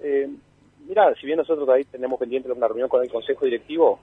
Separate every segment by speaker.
Speaker 1: Mira, si bien nosotros ahí tenemos pendiente una reunión con el Consejo Directivo,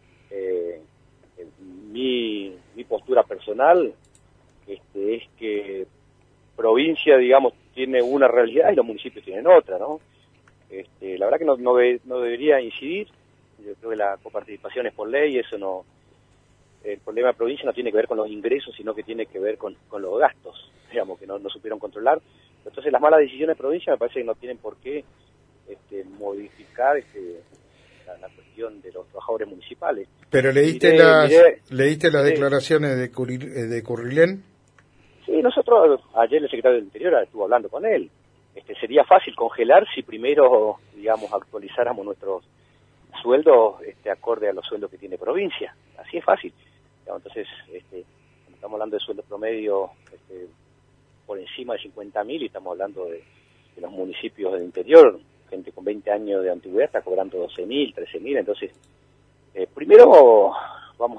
Speaker 1: mi postura personal es que provincia, digamos, tiene una realidad y los municipios tienen otra, ¿no? La verdad que no debería incidir. Yo creo que la coparticipación es por ley, eso no. El problema de provincia no tiene que ver con los ingresos, sino que tiene que ver con los gastos, digamos, que no supieron controlar. Entonces las malas decisiones de provincia me parece que no tienen por qué modificar la cuestión de los trabajadores municipales.
Speaker 2: ¿Pero leíste las declaraciones de Currilén?
Speaker 1: Sí, nosotros, ayer el secretario del Interior estuvo hablando con él. Sería fácil congelar si primero, digamos, actualizáramos nuestros sueldos acorde a los sueldos que tiene provincia. Así es fácil. Entonces, estamos hablando de sueldos promedio por encima de 50.000 y estamos hablando de los municipios del interior, gente con 20 años de antigüedad está cobrando 12.000, 13.000. Entonces, primero vamos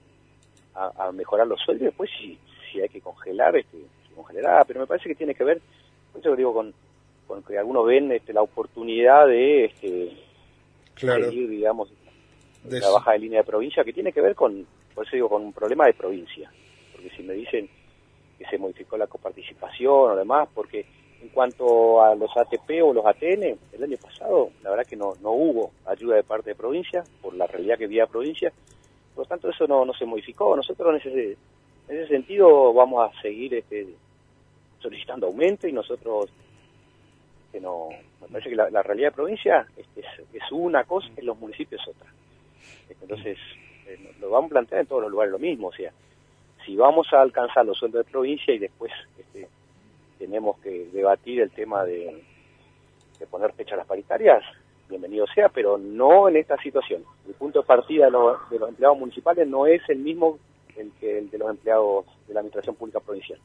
Speaker 1: a mejorar los sueldos y después si hay que congelar, se congelará, pero me parece que tiene que ver, por eso digo, con que algunos ven la oportunidad de seguir, digamos, la baja de línea de provincia, que tiene que ver por eso digo, con un problema de provincia, porque si me dicen que se modificó la coparticipación o demás, porque en cuanto a los ATP o los ATN, el año pasado, la verdad que no hubo ayuda de parte de provincia, por la realidad que había provincia, por lo tanto eso no se modificó. Nosotros en ese sentido vamos a seguir solicitando aumento y nosotros, me parece que la realidad de provincia es una cosa, en los municipios es otra. Entonces, lo vamos a plantear en todos los lugares lo mismo, o sea, si vamos a alcanzar los sueldos de provincia y después tenemos que debatir el tema de poner fecha a las paritarias, bienvenido sea, pero no en esta situación. El punto de partida de los empleados municipales no es el mismo que el de los empleados de la Administración Pública Provincial.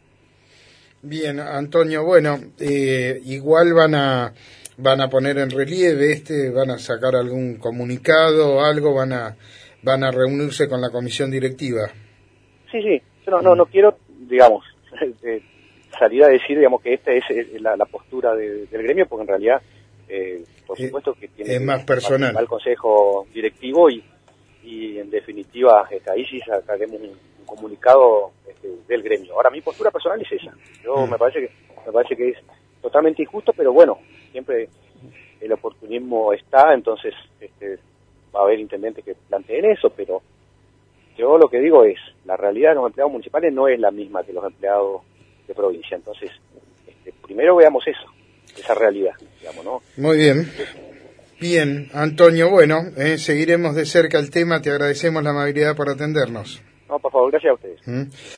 Speaker 2: Bien, Antonio, bueno, igual van a poner en relieve van a sacar algún comunicado o algo, van a reunirse con la comisión directiva.
Speaker 1: Sí, yo no quiero, digamos, salir a decir, digamos, que esta es la postura del gremio, porque en realidad, por supuesto que tiene
Speaker 2: es más personal
Speaker 1: al Consejo Directivo y en definitiva ahí sí sacaremos un comunicado del gremio. Ahora mi postura personal es esa. Yo me parece que es totalmente injusto, pero bueno, siempre el oportunismo está, entonces va a haber intendentes que planteen eso, pero yo lo que digo es, la realidad de los empleados municipales no es la misma que los empleados de provincia, entonces primero veamos esa realidad, digamos, ¿no?
Speaker 2: Muy bien. Bien, Antonio, bueno, seguiremos de cerca el tema, te agradecemos la amabilidad por atendernos.
Speaker 1: No, por favor, gracias a ustedes.